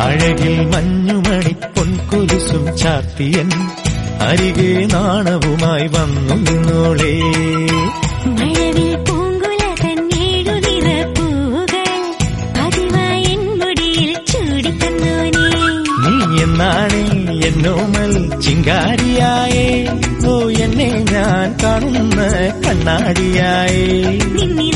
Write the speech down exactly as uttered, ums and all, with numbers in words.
അഴകിൽ മഞ്ഞുമണി പൊൻകൊലുസും ചാർത്തിയൻ അരികെ നാണവുമായി വന്നു നിന്നോളേ. മഴവിൽ പൂങ്കുല തന്നേഴു നിറപ്പൂകൾ പതിവായി എൻ മുടിയിൽ ചൂടിത്തന്നോനേ. നീ എന്നാണേ എന്നോമൽ ചിങ്കാരിയായേ, ഓ എന്നെ ഞാൻ കാണുന്ന കണ്ണാടിയായേ. നിന്നെ